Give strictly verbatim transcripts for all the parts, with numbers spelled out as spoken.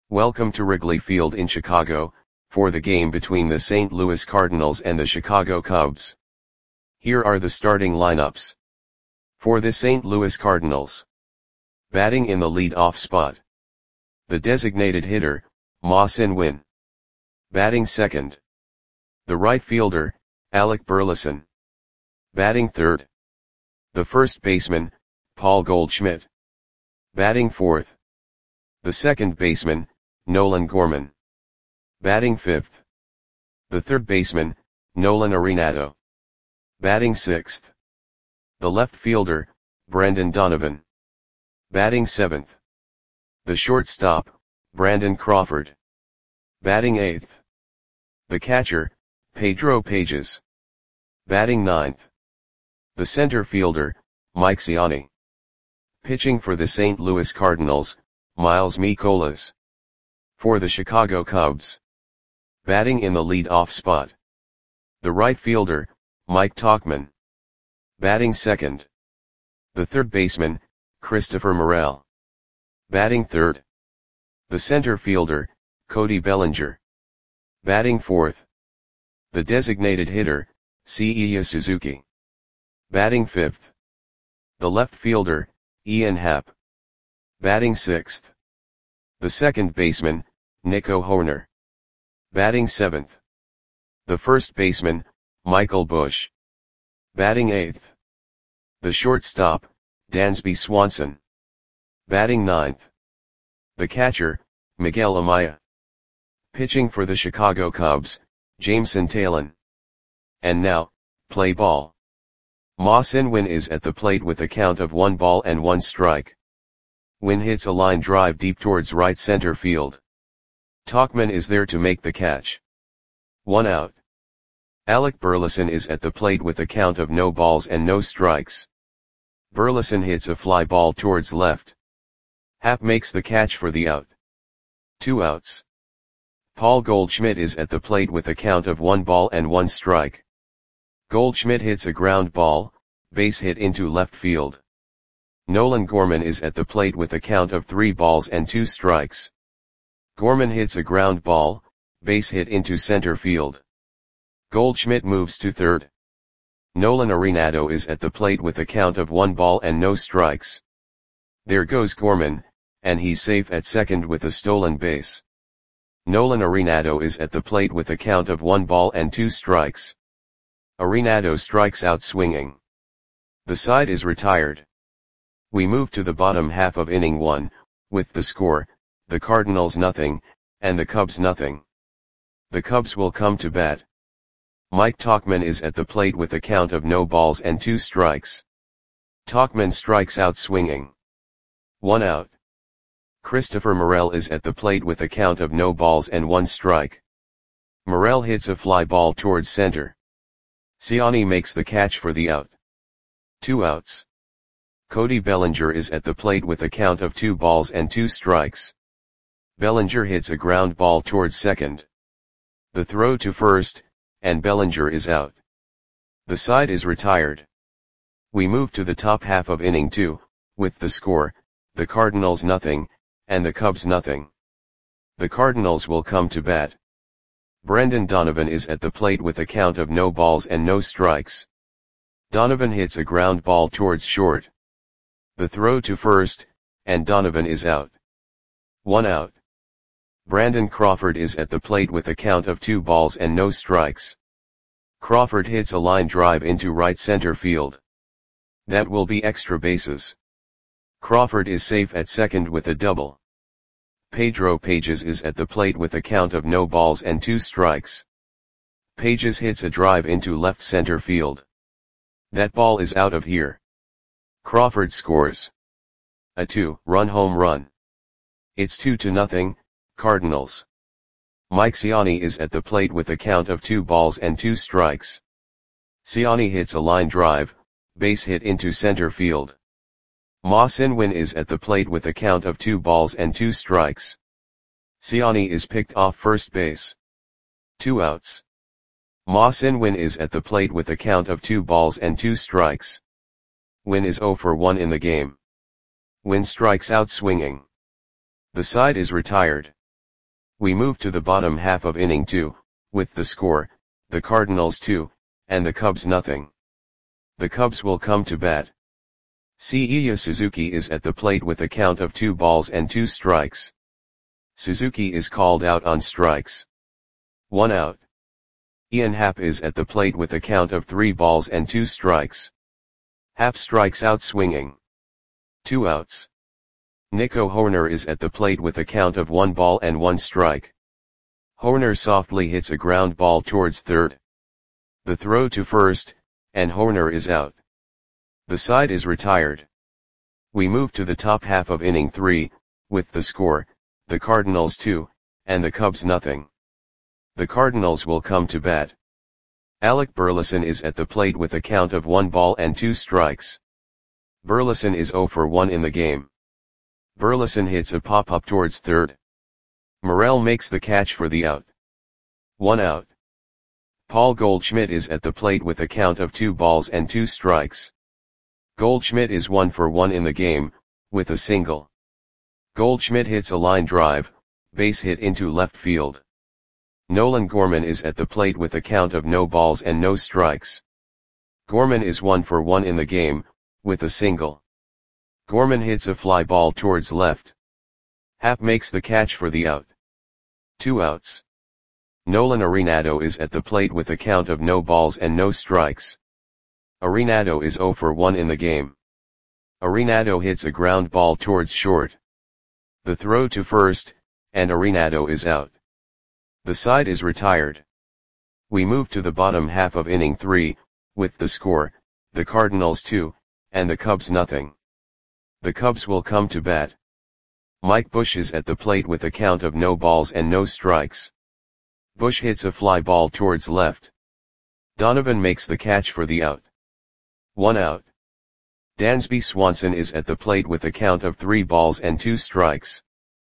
Welcome to Wrigley Field in Chicago, for the game between the Saint Louis Cardinals and the Chicago Cubs. Here are the starting lineups. For the Saint Louis Cardinals. Batting in the lead-off spot. The designated hitter, Ma-Sin Win. Batting second. The right fielder, Alec Burleson. Batting third. The first baseman, Paul Goldschmidt. Batting fourth. The second baseman, Nolan Gorman. Batting fifth. The third baseman, Nolan Arenado. Batting sixth. The left fielder, Brendan Donovan. Batting seventh. The shortstop, Brandon Crawford. Batting eighth. The catcher, Pedro Pages. Batting ninth. The center fielder, Mike Ciani. Pitching for the Saint Louis Cardinals, Miles Mikolas. For the Chicago Cubs. Batting in the lead-off spot. The right fielder, Mike Tauchman. Batting second. The third baseman, Christopher Morel. Batting third. The center fielder, Cody Bellinger. Batting fourth. The designated hitter, Seiya Suzuki. Batting fifth. The left fielder, Ian Happ. Batting sixth. The second baseman, Nico Hoerner. Batting seventh. The first baseman, Michael Busch. Batting eighth. The shortstop, Dansby Swanson. Batting ninth. The catcher, Miguel Amaya. Pitching for the Chicago Cubs, Jameson Taillon. And now, play ball. Ma-Sin Win is at the plate with a count of one ball and one strike. Win hits a line drive deep towards right center field. Tauchman is there to make the catch. One out. Alec Burleson is at the plate with a count of no balls and no strikes. Burleson hits a fly ball towards left. Happ makes the catch for the out. Two outs. Paul Goldschmidt is at the plate with a count of one ball and one strike. Goldschmidt hits a ground ball, base hit into left field. Nolan Gorman is at the plate with a count of three balls and two strikes. Gorman hits a ground ball, base hit into center field. Goldschmidt moves to third. Nolan Arenado is at the plate with a count of one ball and no strikes. There goes Gorman, and he's safe at second with a stolen base. Nolan Arenado is at the plate with a count of one ball and two strikes. Arenado strikes out swinging. The side is retired. We move to the bottom half of inning one, with the score, the Cardinals nothing, and the Cubs nothing. The Cubs will come to bat. Mike Tauchman is at the plate with a count of no balls and two strikes. Tauchman strikes out swinging. One out. Christopher Morel is at the plate with a count of no balls and one strike. Morel hits a fly ball towards center. Ciani makes the catch for the out. Two outs. Cody Bellinger is at the plate with a count of two balls and two strikes. Bellinger hits a ground ball towards second. The throw to first, and Bellinger is out. The side is retired. We move to the top half of inning two, with the score, the Cardinals nothing, and the Cubs nothing. The Cardinals will come to bat. Brendan Donovan is at the plate with a count of no balls and no strikes. Donovan hits a ground ball towards short. The throw to first, and Donovan is out. One out. Brandon Crawford is at the plate with a count of two balls and no strikes. Crawford hits a line drive into right center field. That will be extra bases. Crawford is safe at second with a double. Pedro Pages is at the plate with a count of no balls and two strikes. Pages hits a drive into left center field. That ball is out of here. Crawford scores a two-run home run. It's two to nothing, Cardinals. Mike Ciani is at the plate with a count of two balls and two strikes. Ciani hits a line drive, base hit into center field. Ma-Sin Win is at the plate with a count of two balls and two strikes. Ciani is picked off first base. Two outs. Ma-Sin Win is at the plate with a count of two balls and two strikes. Win is zero for one in the game. Win strikes out swinging. The side is retired. We move to the bottom half of inning two, with the score, the Cardinals two, and the Cubs nothing. The Cubs will come to bat. Seiya Suzuki is at the plate with a count of two balls and two strikes. Suzuki is called out on strikes. One out. Ian Happ is at the plate with a count of three balls and two strikes. Happ strikes out swinging. Two outs. Nico Hoerner is at the plate with a count of one ball and one strike. Hoerner softly hits a ground ball towards third. The throw to first, and Hoerner is out. The side is retired. We move to the top half of inning three, with the score, the Cardinals two, and the Cubs nothing. The Cardinals will come to bat. Alec Burleson is at the plate with a count of one ball and two strikes. Burleson is zero for one in the game. Burleson hits a pop-up towards third. Morel makes the catch for the out. One out. Paul Goldschmidt is at the plate with a count of two balls and two strikes. Goldschmidt is one for one in the game, with a single. Goldschmidt hits a line drive, base hit into left field. Nolan Gorman is at the plate with a count of no balls and no strikes. Gorman is one for one in the game, with a single. Gorman hits a fly ball towards left. Happ makes the catch for the out. Two outs. Nolan Arenado is at the plate with a count of no balls and no strikes. Arenado is zero for one in the game. Arenado hits a ground ball towards short. The throw to first, and Arenado is out. The side is retired. We move to the bottom half of inning three, with the score, the Cardinals two, and the Cubs nothing. The Cubs will come to bat. Mike Bush is at the plate with a count of no balls and no strikes. Bush hits a fly ball towards left. Donovan makes the catch for the out. One out. Dansby Swanson is at the plate with a count of three balls and two strikes.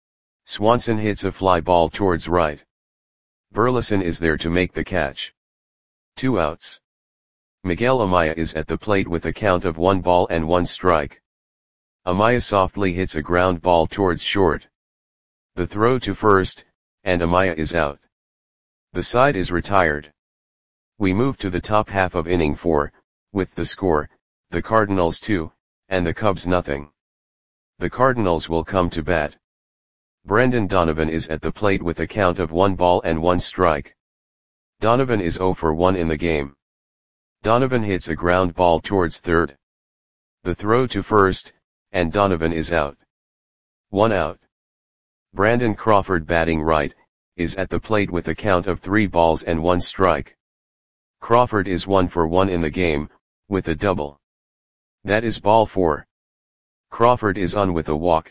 Swanson hits a fly ball towards right. Burleson is there to make the catch. Two outs. Miguel Amaya is at the plate with a count of one ball and one strike. Amaya softly hits a ground ball towards short. The throw to first, and Amaya is out. The side is retired. We move to the top half of inning four, with the score, the Cardinals two, and the Cubs nothing. The Cardinals will come to bat. Brendan Donovan is at the plate with a count of one ball and one strike. Donovan is zero for one in the game. Donovan hits a ground ball towards third. The throw to first, and Donovan is out. One out. Brandon Crawford, batting right, is at the plate with a count of three balls and one strike. Crawford is one for one in the game, with a double. That is ball four. Crawford is on with a walk.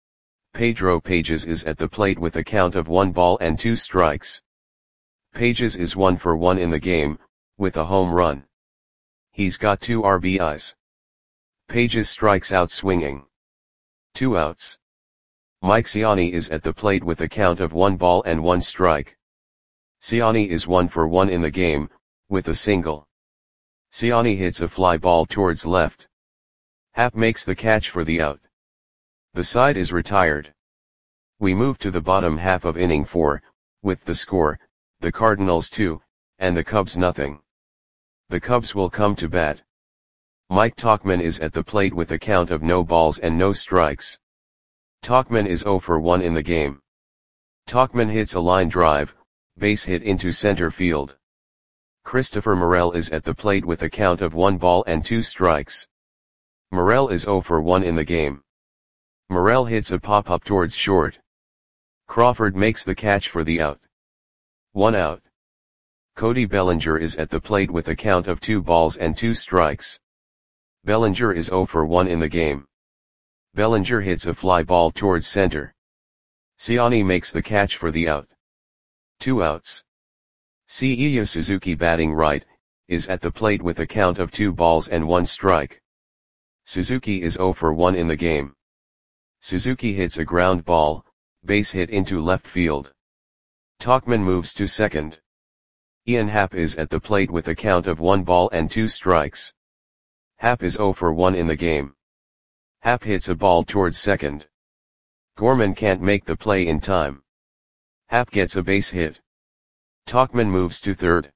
Pedro Pages is at the plate with a count of one ball and two strikes. Pages is one for one in the game, with a home run. He's got two R B Is. Pages strikes out swinging. Two outs. Mike Ciani is at the plate with a count of one ball and one strike. Ciani is one for one in the game, with a single. Ciani hits a fly ball towards left. Happ makes the catch for the out. The side is retired. We move to the bottom half of inning four, with the score, the Cardinals two, and the Cubs nothing. The Cubs will come to bat. Mike Tauchman is at the plate with a count of no balls and no strikes. Tauchman is zero for one in the game. Tauchman hits a line drive, base hit into center field. Christopher Morel is at the plate with a count of one ball and two strikes. Morel is zero for one in the game. Morel hits a pop-up towards short. Crawford makes the catch for the out. One out. Cody Bellinger is at the plate with a count of two balls and two strikes. Bellinger is zero for one in the game. Bellinger hits a fly ball towards center. Ciani makes the catch for the out. Two outs. Seiya Suzuki, batting right, is at the plate with a count of two balls and one strike. Suzuki is zero for one in the game. Suzuki hits a ground ball, base hit into left field. Tauchman moves to second. Ian Happ is at the plate with a count of one ball and two strikes. Happ is zero for one in the game. Happ hits a ball towards second. Gorman can't make the play in time. Happ gets a base hit. Tauchman moves to third.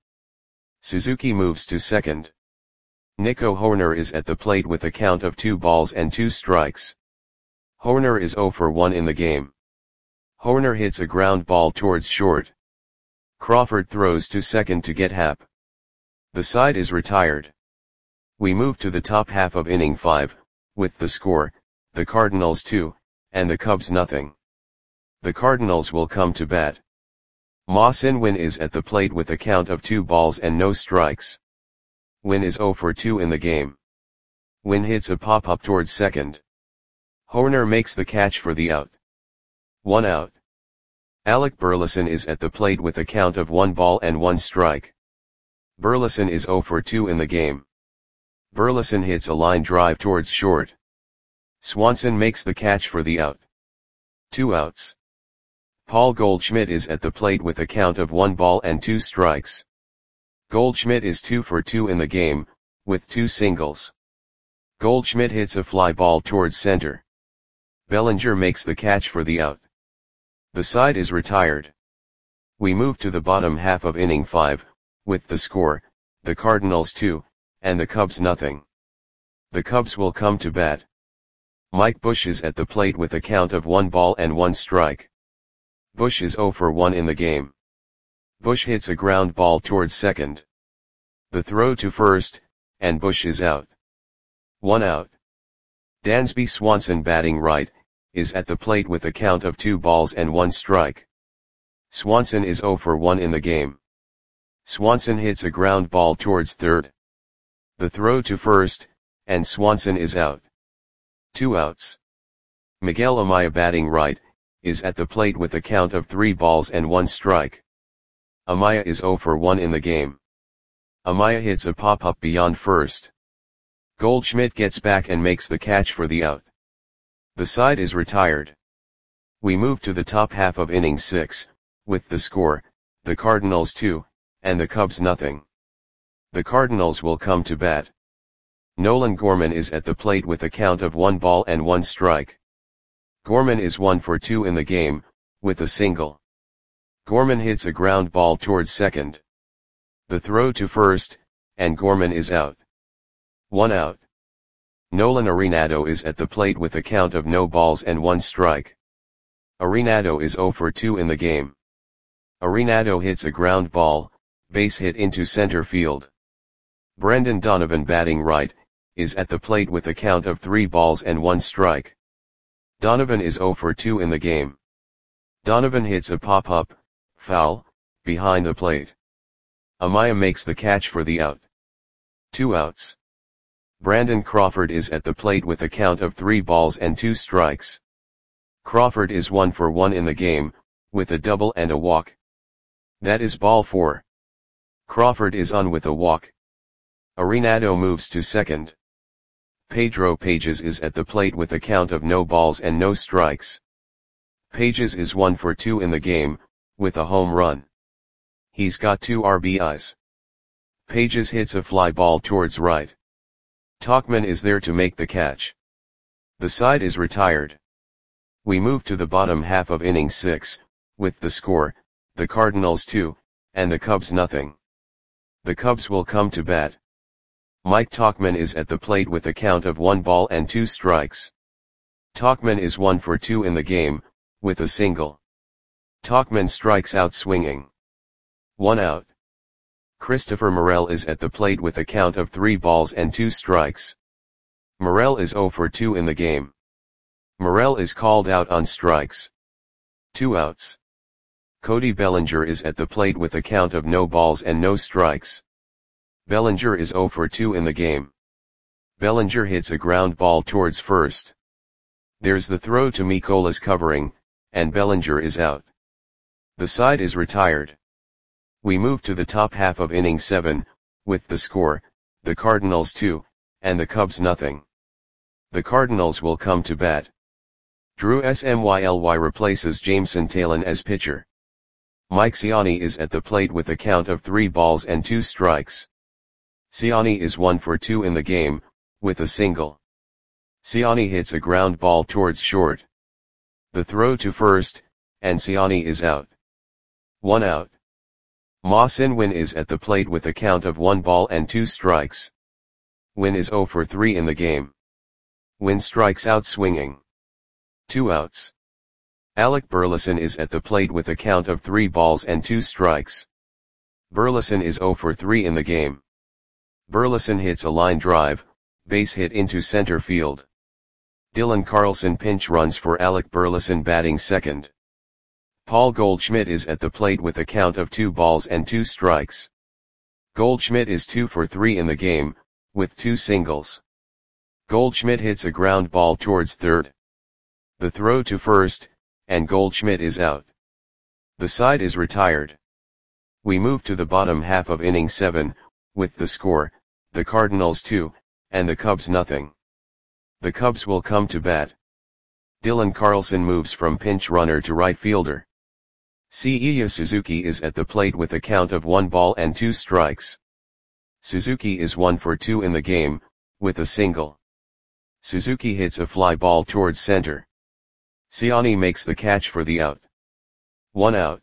Suzuki moves to second. Nico Hoerner is at the plate with a count of two balls and two strikes. Hoerner is zero for one in the game. Hoerner hits a ground ball towards short. Crawford throws to second to get Happ. The side is retired. We move to the top half of inning five, with the score, the Cardinals two, and the Cubs nothing. The Cardinals will come to bat. Ma Sin-win is at the plate with a count of two balls and no strikes. Win is zero for two in the game. Win hits a pop-up towards second. Hoerner makes the catch for the out. One out. Alec Burleson is at the plate with a count of one ball and one strike. Burleson is zero for two in the game. Burleson hits a line drive towards short. Swanson makes the catch for the out. Two outs. Paul Goldschmidt is at the plate with a count of one ball and two strikes. Goldschmidt is two for two in the game, with two singles. Goldschmidt hits a fly ball towards center. Bellinger makes the catch for the out. The side is retired. We move to the bottom half of inning five, with the score, the Cardinals two, and the Cubs nothing. The Cubs will come to bat. Mike Bush is at the plate with a count of one ball and one strike. Bush is zero for one in the game. Bush hits a ground ball towards second. The throw to first, and Bush is out. One out. Dansby Swanson, batting right, is at the plate with a count of two balls and one strike. Swanson is zero for one in the game. Swanson hits a ground ball towards third. The throw to first, and Swanson is out. Two outs. Miguel Amaya, batting right, is at the plate with a count of three balls and one strike. Amaya is zero for one in the game. Amaya hits a pop-up beyond first. Goldschmidt gets back and makes the catch for the out. The side is retired. We move to the top half of inning six, with the score, the Cardinals two, and the Cubs nothing. The Cardinals will come to bat. Nolan Gorman is at the plate with a count of one ball and one strike. Gorman is one for two in the game, with a single. Gorman hits a ground ball towards second. The throw to first, and Gorman is out. One out. Nolan Arenado is at the plate with a count of no balls and one strike. Arenado is zero for two in the game. Arenado hits a ground ball, base hit into center field. Brendan Donovan, batting right, is at the plate with a count of three balls and one strike. Donovan is zero for two in the game. Donovan hits a pop-up, foul, behind the plate. Amaya makes the catch for the out. Two outs. Brandon Crawford is at the plate with a count of three balls and two strikes. Crawford is one for one in the game, with a double and a walk. That is ball four. Crawford is on with a walk. Arenado moves to second. Pedro Pages is at the plate with a count of no balls and no strikes. Pages is one for two in the game, with a home run. He's got two R B Is. Pages hits a fly ball towards right. Tauchman is there to make the catch. The side is retired. We move to the bottom half of inning six, with the score, the Cardinals two, and the Cubs nothing. The Cubs will come to bat. Mike Tauchman is at the plate with a count of one ball and two strikes. Tauchman is one for two in the game, with a single. Tauchman strikes out swinging. One out. Christopher Morel is at the plate with a count of three balls and two strikes. Morel is zero for two in the game. Morel is called out on strikes. Two outs. Cody Bellinger is at the plate with a count of no balls and no strikes. Bellinger is zero for two in the game. Bellinger hits a ground ball towards first. There's the throw to Mikolas covering, and Bellinger is out. The side is retired. We move to the top half of inning seven, with the score, the Cardinals two, and the Cubs nothing. The Cardinals will come to bat. Drew Smyly replaces Jameson Taillon as pitcher. Mike Ciani is at the plate with a count of three balls and two strikes. Ciani is one for two in the game, with a single. Ciani hits a ground ball towards short. The throw to first, and Ciani is out. One out. Ma Sin-win is at the plate with a count of one ball and two strikes. Win is zero for three in the game. Win strikes out swinging. Two outs. Alec Burleson is at the plate with a count of three balls and two strikes. Burleson is zero for three in the game. Burleson hits a line drive, base hit into center field. Dylan Carlson pinch runs for Alec Burleson batting second. Paul Goldschmidt is at the plate with a count of two balls and two strikes. Goldschmidt is two for three in the game, with two singles. Goldschmidt hits a ground ball towards third. The throw to first, and Goldschmidt is out. The side is retired. We move to the bottom half of inning seven, with the score, the Cardinals two, and the Cubs nothing. The Cubs will come to bat. Dylan Carlson moves from pinch runner to right fielder. Seiya Suzuki is at the plate with a count of one ball and two strikes. Suzuki is one for two in the game, with a single. Suzuki hits a fly ball towards center. Siani makes the catch for the out. One out.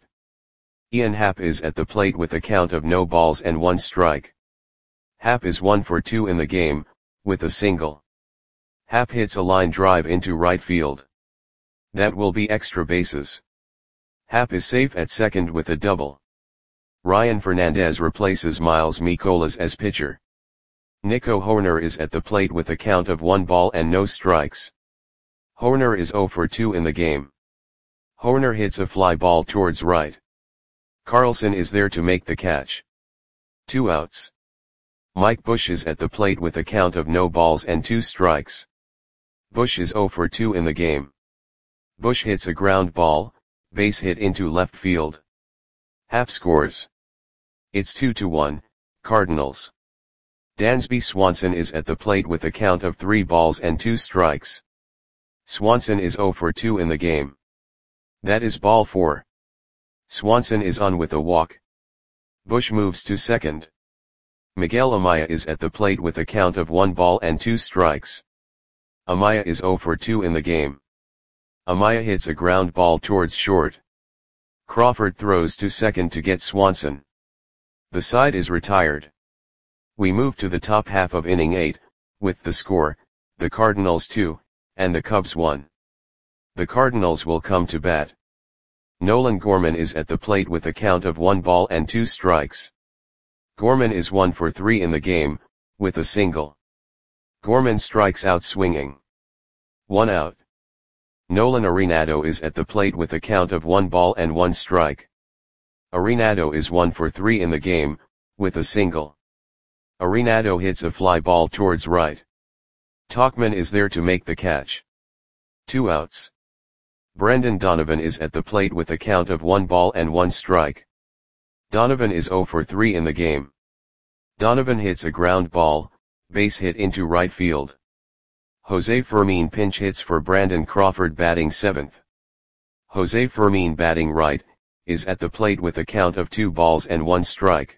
Ian Happ is at the plate with a count of no balls and one strike. Happ is one for two in the game, with a single. Happ hits a line drive into right field. That will be extra bases. Happ is safe at second with a double. Ryan Fernandez replaces Miles Mikolas as pitcher. Nico Horner is at the plate with a count of one ball and no strikes. Horner is zero for two in the game. Horner hits a fly ball towards right. Carlson is there to make the catch. Two outs. Mike Bush is at the plate with a count of no balls and two strikes. Bush is zero for two in the game. Bush hits a ground ball, base hit into left field. Happ scores. It's two to one, Cardinals. Dansby Swanson is at the plate with a count of three balls and two strikes. Swanson is zero for two in the game. That is ball four. Swanson is on with a walk. Bush moves to second. Miguel Amaya is at the plate with a count of one ball and two strikes. Amaya is zero for two in the game. Amaya hits a ground ball towards short. Crawford throws to second to get Swanson. The side is retired. We move to the top half of inning eight, with the score, the Cardinals two, and the Cubs one. The Cardinals will come to bat. Nolan Gorman is at the plate with a count of one ball and two strikes. Gorman is one for three in the game, with a single. Gorman strikes out swinging. One out. Nolan Arenado is at the plate with a count of one ball and one strike. Arenado is one for three in the game, with a single. Arenado hits a fly ball towards right. Tauchman is there to make the catch. Two outs. Brendan Donovan is at the plate with a count of one ball and one strike. Donovan is zero for three in the game. Donovan hits a ground ball, base hit into right field. Jose Fermin pinch hits for Brandon Crawford batting seventh. Jose Fermin batting right, is at the plate with a count of two balls and one strike.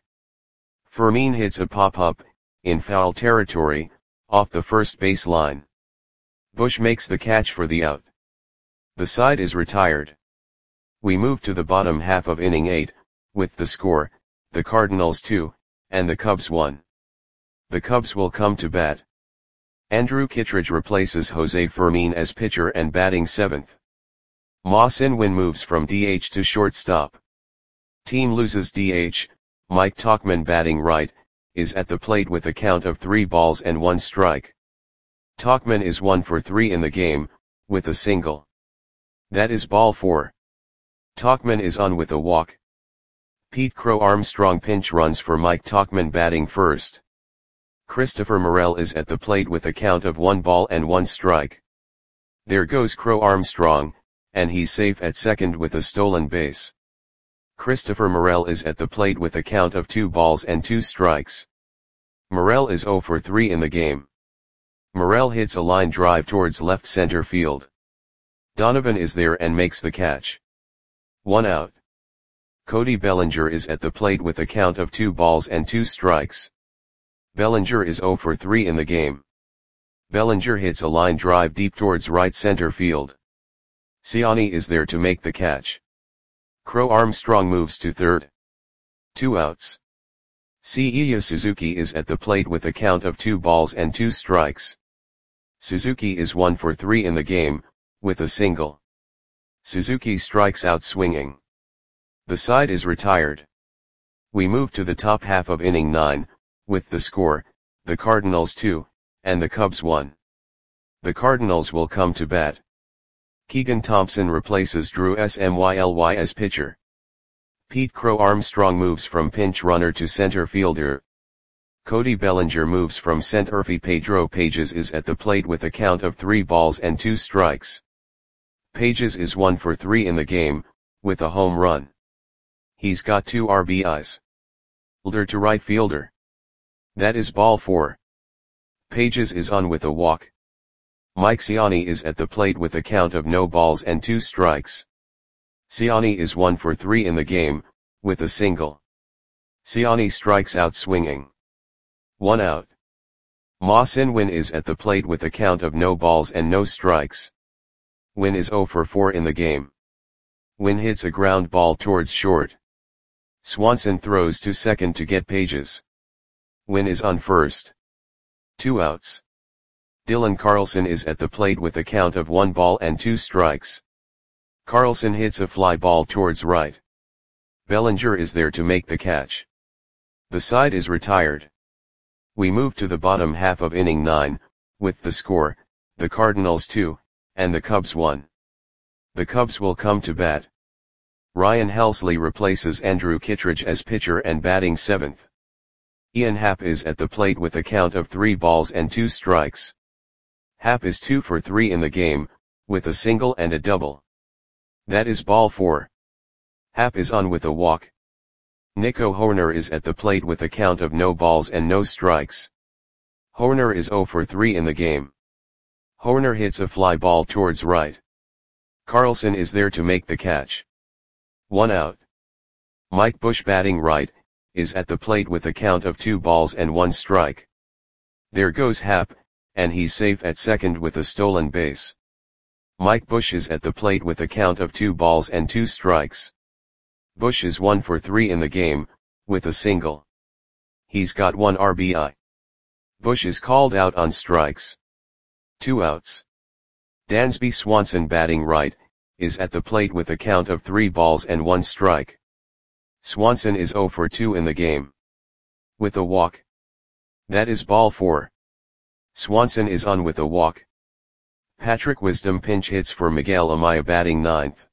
Fermin hits a pop-up, in foul territory, off the first base line. Bush makes the catch for the out. The side is retired. We move to the bottom half of inning eight, with the score, the Cardinals two, and the Cubs one. The Cubs will come to bat. Andrew Kittredge replaces Jose Fermin as pitcher and batting seventh. Ma Sin-win moves from D H to shortstop. Team loses D H, Mike Tauchman batting right, is at the plate with a count of three balls and one strike. Tauchman is one for three in the game, with a single. That is ball four. Tauchman is on with a walk. Pete Crow Armstrong pinch runs for Mike Tauchman batting first. Christopher Morel is at the plate with a count of one ball and one strike. There goes Crow Armstrong, and he's safe at second with a stolen base. Christopher Morel is at the plate with a count of two balls and two strikes. Morel is zero for three in the game. Morel hits a line drive towards left center field. Donovan is there and makes the catch. One out. Cody Bellinger is at the plate with a count of two balls and two strikes. Bellinger is zero for three in the game. Bellinger hits a line drive deep towards right center field. Siani is there to make the catch. Crow Armstrong moves to third. Two outs. Seiya Suzuki is at the plate with a count of two balls and two strikes. Suzuki is one for three in the game, with a single. Suzuki strikes out swinging. The side is retired. We move to the top half of inning nine, with the score, the Cardinals two, and the Cubs one. The Cardinals will come to bat. Keegan Thompson replaces Drew Smyly as pitcher. Pete Crow Armstrong moves from pinch runner to center fielder. Cody Bellinger moves from center field. Pedro Pages is at the plate with a count of three balls and two strikes. Pages is one for three in the game, with a home run. He's got two R B Is. Fielder to right fielder. That is ball four. Pages is on with a walk. Mike Siani is at the plate with a count of no balls and two strikes. Siani is one for three in the game, with a single. Siani strikes out swinging. One out. Ma Sin-win is at the plate with a count of no balls and no strikes. Win is zero for four in the game. Win hits a ground ball towards short. Swanson throws to second to get Pages. Win is on first. Two outs. Dylan Carlson is at the plate with a count of one ball and two strikes. Carlson hits a fly ball towards right. Bellinger is there to make the catch. The side is retired. We move to the bottom half of inning nine, with the score, the Cardinals two, and the Cubs one. The Cubs will come to bat. Ryan Helsley replaces Andrew Kittredge as pitcher and batting seventh. Ian Happ is at the plate with a count of three balls and two strikes. Happ is two for three in the game, with a single and a double. That is ball four. Happ is on with a walk. Nico Hoerner is at the plate with a count of no balls and no strikes. Hoerner is zero for three in the game. Hoerner hits a fly ball towards right. Carlson is there to make the catch. One out. Mike Bush, batting right, is at the plate with a count of two balls and one strike. There goes Happ, and he's safe at second with a stolen base. Mike Bush is at the plate with a count of two balls and two strikes. Bush is one for three in the game, with a single. He's got one R B I. Bush is called out on strikes. Two outs. Dansby Swanson, batting right, is at the plate with a count of three balls and one strike. Swanson is zero for two in the game. With a walk. That is ball four. Swanson is on with a walk. Patrick Wisdom pinch hits for Miguel Amaya, batting ninth.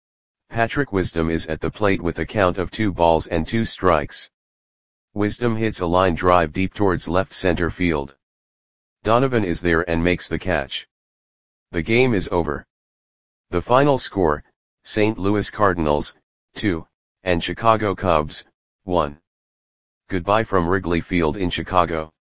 Patrick Wisdom is at the plate with a count of two balls and two strikes. Wisdom hits a line drive deep towards left center field. Donovan is there and makes the catch. The game is over. The final score, Saint Louis Cardinals, two, and Chicago Cubs, one. Goodbye from Wrigley Field in Chicago.